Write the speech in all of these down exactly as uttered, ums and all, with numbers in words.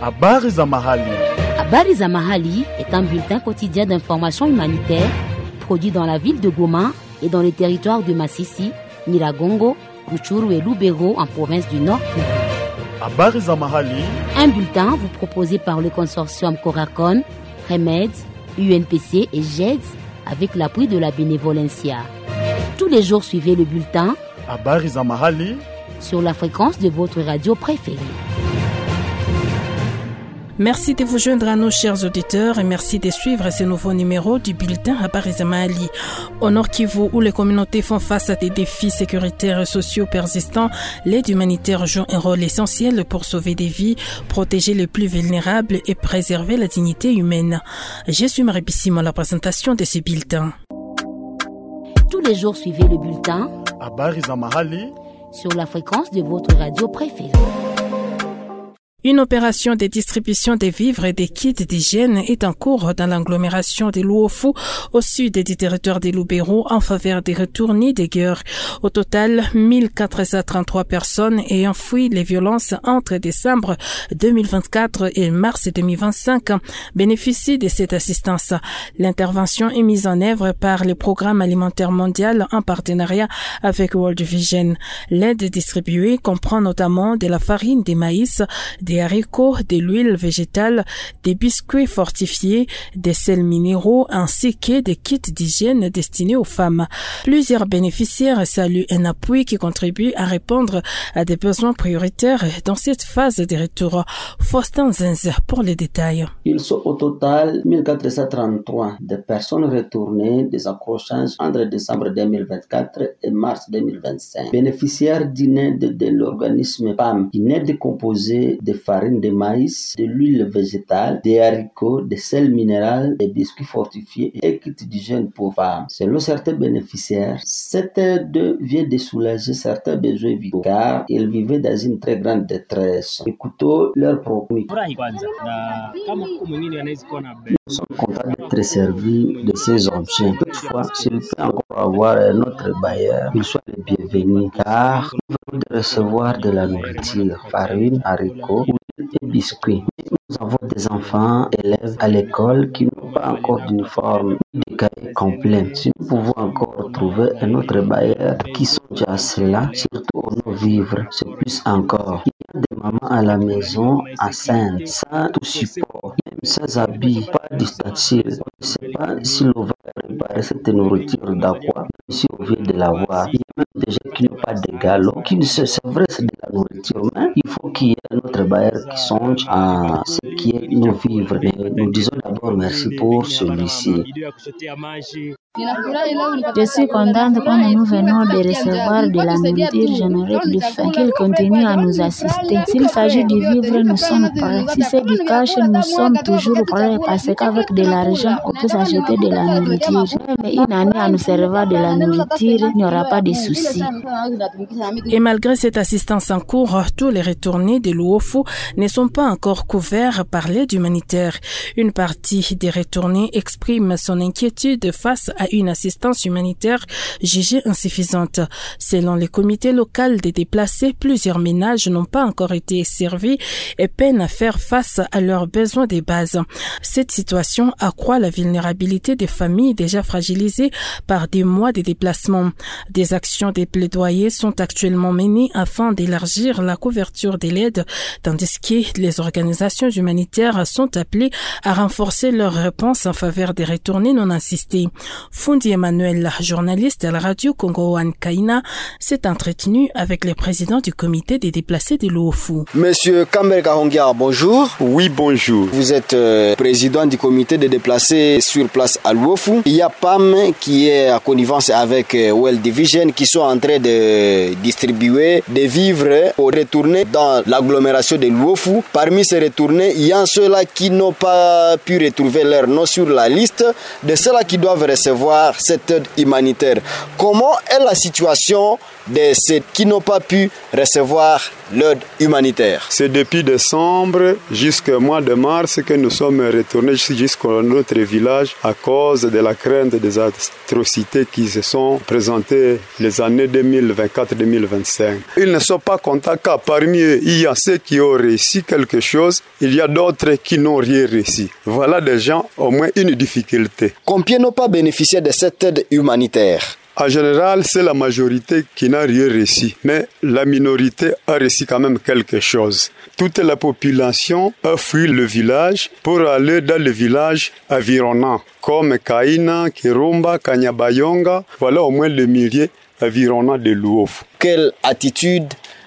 Habari za mahali. Habari za mahali est un bulletin quotidien d'information humanitaire produit dans la ville de Goma et dans les territoires de Masisi, Nyiragongo, Rutshuru et Lubero en province du Nord. Habari za mahali. Un bulletin vous proposé par le consortium Coracon, Remède, U N P C et G E D S avec l'appui de la Bénévolencia. Tous les jours, suivez le bulletin Habari za mahali sur la fréquence de votre radio préférée. Merci de vous joindre à nos chers auditeurs et merci de suivre ce nouveau numéro du bulletin Habari za mahali. Au Nord Kivu, où les communautés font face à des défis sécuritaires et sociaux persistants, l'aide humanitaire joue un rôle essentiel pour sauver des vies, protéger les plus vulnérables et préserver la dignité humaine. Je suis Marie Bissimo à la présentation de ce bulletin. Tous les jours, suivez le bulletin Habari za mahali sur la fréquence de votre radio préférée. Une opération de distribution des vivres et des kits d'hygiène est en cours dans l'agglomération de Luofu, au sud du territoire de Lubero, en faveur des retournés des guerres. Au total, mille quatre cent trente-trois personnes ayant fui les violences entre décembre deux mille vingt-quatre et mars deux mille vingt-cinq bénéficient de cette assistance. L'intervention est mise en œuvre par le Programme alimentaire mondial en partenariat avec World Vision. L'aide distribuée comprend notamment de la farine de maïs, des haricots, de l'huile végétale, des biscuits fortifiés, des sels minéraux ainsi que des kits d'hygiène destinés aux femmes. Plusieurs bénéficiaires saluent un appui qui contribue à répondre à des besoins prioritaires dans cette phase de retour. Faustin Zenz pour les détails. Ils sont au total mille quatre cent trente-trois de personnes retournées des accrochages entre décembre deux mille vingt-quatre et mars deux mille vingt-cinq. Bénéficiaires d'une aide de l'organisme P A M, une aide composée de farine de maïs, de l'huile végétale, des haricots, des sels minéraux, des biscuits fortifiés et kits d'hygiène pour femmes. Selon certains bénéficiaires, cette aide vient de soulager certains besoins vitaux car ils vivaient dans une très grande détresse. Écoutons leur propos. Nous sommes contents d'être servis de ces objets. Toutefois, s'il peut encore avoir un autre bailleur, il soit le bienvenu car nous venons de recevoir de la nourriture, farine, haricots et biscuits. Nous avons des enfants, élèves à l'école qui n'ont pas encore d'uniforme ni de cahier complet. Si nous pouvons encore trouver un autre bailleur qui songe à cela, surtout nos vivres, c'est plus encore. Il y a des mamans à la maison enceintes, sans tout support, même sans habits, pas d'ustensile. On ne sait pas si l'on va préparer cette nourriture d'aqua, si on vient de l'avoir. Il y a même des gens qui n'ont pas de galop, qui ne se c'est vrai c'est de la nourriture, mais il faut qu'il y ait un autre bailleur qui songe à ce qui est nos vivres. Mais nous disons d'abord merci pour celui-ci. Je suis contente quand nous venons de recevoir de la nourriture générique du faim, qu'il continue à nous assister. S'il s'agit de vivre, nous sommes prêts. Si c'est du cash, nous sommes toujours prêts parce qu'avec de l'argent, on peut s'acheter de la nourriture. Mais une année à nous servir de la nourriture, il n'y aura pas de soucis. Et malgré cette assistance en cours, tous les retournés de Luofu ne sont pas encore couverts par l'aide humanitaire. Une partie des retournés exprime son inquiétude face à une assistance humanitaire jugée insuffisante. Selon les comités locaux des déplacés, plusieurs ménages n'ont pas encore été servis et peinent à faire face à leurs besoins de base. Cette situation accroît la vulnérabilité des familles déjà fragilisées par des mois de déplacement. Des actions de plaidoyer sont actuellement menées afin d'élargir la couverture de l'aide, tandis que les organisations humanitaires sont appelées à renforcer leur réponse en faveur des retournés non assistés. Fundi Emmanuel, journaliste à la radio Congo One Kaina, s'est entretenu avec le président du comité des déplacés de Luofu. Monsieur Kamber Kahongia, bonjour. Oui, bonjour. Vous êtes euh, président du comité des déplacés sur place à Luofu. Il y a P A M qui est à connivence avec euh, World Vision qui sont en train de distribuer des vivres pour retourner dans l'agglomération de Luofu. Parmi ces retournés, il y a ceux-là qui n'ont pas pu retrouver leur nom sur la liste de ceux-là qui doivent recevoir cette aide humanitaire. Comment est la situation de ceux qui n'ont pas pu recevoir l'aide humanitaire. C'est depuis décembre jusqu'au mois de mars que nous sommes retournés jusqu'à notre village à cause de la crainte des atrocités qui se sont présentées les années deux mille vingt-quatre deux mille vingt-cinq. Ils ne sont pas contents car parmi eux, il y a ceux qui ont réussi quelque chose, il y a d'autres qui n'ont rien réussi. Voilà des gens au moins une difficulté. Combien n'ont pas bénéficié de cette aide humanitaire? En général, c'est la majorité qui n'a rien réussi, mais la minorité a réussi quand même quelque chose. Toute la population a fui le village pour aller dans le village environnant, comme Kaina, Kirumba, Kanyabayonga, voilà au moins le millier environnant de Luofu. Quelle attitude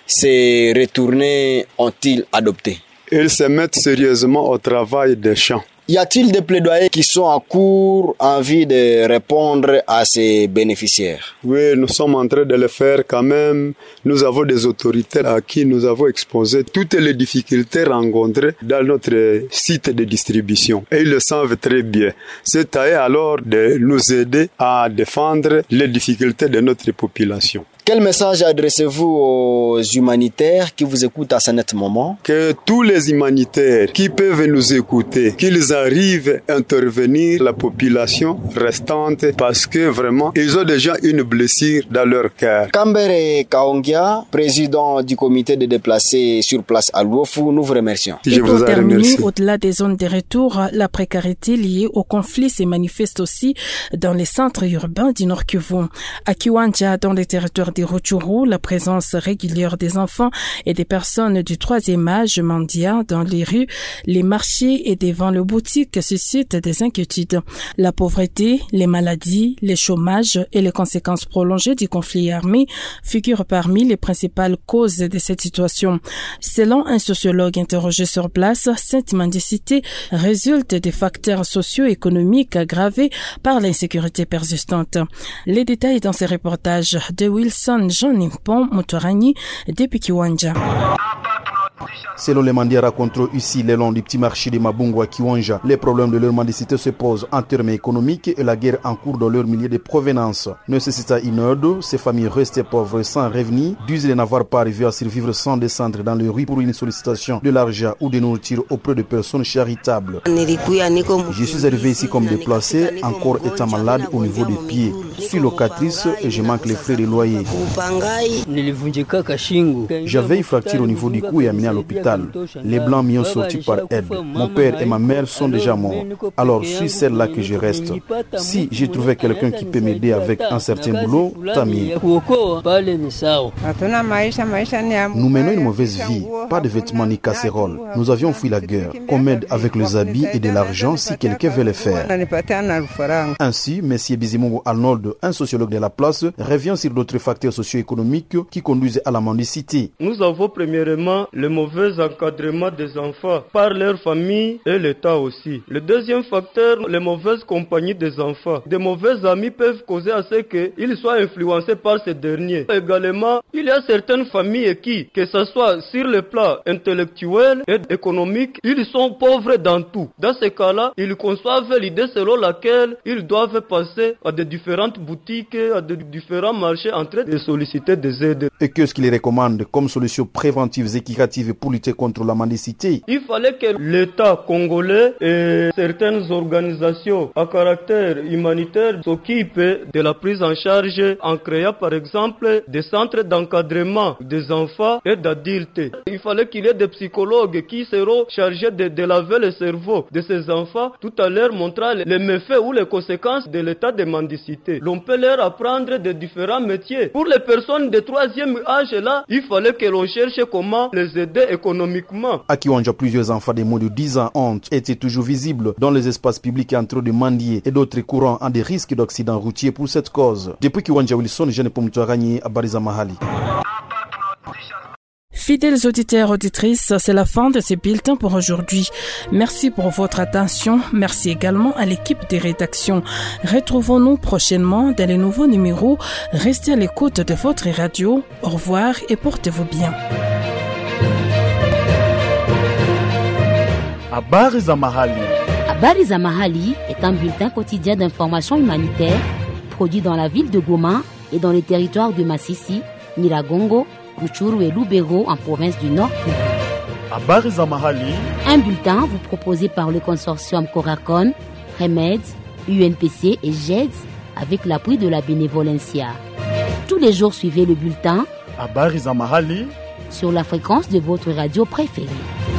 ces retournés ont-ils adopté? Ils se mettent sérieusement au travail des champs. Y a-t-il des plaidoyers qui sont en cours en vue de répondre à ces bénéficiaires? Oui, nous sommes en train de le faire quand même. Nous avons des autorités à qui nous avons exposé toutes les difficultés rencontrées dans notre site de distribution. Et ils le savent très bien. C'est à eux alors de nous aider à défendre les difficultés de notre population. Quel message adressez-vous aux humanitaires qui vous écoutent à ce net moment? Que tous les humanitaires qui peuvent nous écouter, qu'ils arrivent à intervenir la population restante parce que vraiment, ils ont déjà une blessure dans leur cœur. Kambere Kaongia, président du comité de déplacés sur place à Luofu, nous vous remercions. Et pour terminer, au-delà des zones de retour, la précarité liée au conflit se manifeste aussi dans les centres urbains du Nord Kivu. À Kiwanja, dans les territoires des Rutshuru, la présence régulière des enfants et des personnes du troisième âge mendiant dans les rues, les marchés et devant les boutiques suscitent des inquiétudes. La pauvreté, les maladies, les chômages et les conséquences prolongées du conflit armé figurent parmi les principales causes de cette situation. Selon un sociologue interrogé sur place, cette mendicité résulte des facteurs socio-économiques aggravés par l'insécurité persistante. Les détails dans ce reportage de Wilson Jean-Nimpon Motorani depuis Kiwanja. Selon les mendiants rencontrés ici le long du petit marché de Mabungu à Kiwanja, les problèmes de leur mendicité se posent en termes économiques et la guerre en cours dans leur milieu de provenance. Nécessitant une aide, ces familles restées pauvres sans revenus disent de n'avoir pas arrivé à survivre sans descendre dans les rues pour une sollicitation de l'argent ou de nourriture auprès de personnes charitables. Je suis arrivé ici comme déplacé, encore étant malade au niveau des pieds. Je suis locatrice et je manque les frais de loyer. J'avais une fracture au niveau du cou et amené à l'hôpital. Les blancs m'y ont sorti par aide. Mon père et ma mère sont déjà morts. Alors je suis celle-là que je reste. Si j'ai trouvé quelqu'un qui peut m'aider avec un certain boulot, tant mieux. Nous menons une mauvaise vie, pas de vêtements ni casseroles. Nous avions fui la guerre. Qu'on m'aide avec les habits et de l'argent si quelqu'un veut le faire. Ainsi, M. Bizimungu Arnold, un sociologue de la place, revient sur d'autres facteurs socio-économiques qui conduisent à la mendicité. Nous avons premièrement le mauvais encadrement des enfants par leur famille et l'État aussi. Le deuxième facteur, les mauvaises compagnies des enfants. Des mauvais amis peuvent causer à ce qu'ils soient influencés par ces derniers. Également, il y a certaines familles qui, que ce soit sur le plan intellectuel et économique, ils sont pauvres dans tout. Dans ces cas-là, ils conçoivent l'idée selon laquelle ils doivent passer à des différentes boutiques, à des différents marchés en train de solliciter des aides. Et qu'est-ce qu'ils recommandent comme solution préventive et équitative pour lutter contre la mendicité? Il fallait que l'État congolais et certaines organisations à caractère humanitaire s'occupent de la prise en charge en créant par exemple des centres d'encadrement des enfants et d'adultes. Il fallait qu'il y ait des psychologues qui seront chargés de, de laver le cerveau de ces enfants tout à l'heure montrant les méfaits ou les conséquences de l'état de mendicité. L'on peut leur apprendre de différents métiers. Pour les personnes de troisième âge là, il fallait que l'on cherche comment les aider économiquement. À Kiwanja, plusieurs enfants de moins de dix ans ont été toujours visibles dans les espaces publics entre de mendier et d'autres courants ont des risques d'accidents routiers pour cette cause. Depuis Kiwanja, Wilson Jean Pomtoarani à Bariza Mahali. Fidèles auditeurs, auditrices, c'est la fin de ce bulletin pour aujourd'hui. Merci pour votre attention. Merci également à l'équipe des rédactions. Retrouvons-nous prochainement dans les nouveaux numéros. Restez à l'écoute de votre radio. Au revoir et portez-vous bien. Habari za Mahali. Habari za Mahali est un bulletin quotidien d'information humanitaire produit dans la ville de Goma et dans les territoires de Massissi, Nyiragongo, Ruchuru et Lubero en province du Nord. Habari za mahali. Un bulletin vous proposé par le consortium Coracon, Remède, U N P C et G E D S avec l'appui de la Bénévolencia. Tous les jours, suivez le bulletin Habari za mahali sur la fréquence de votre radio préférée.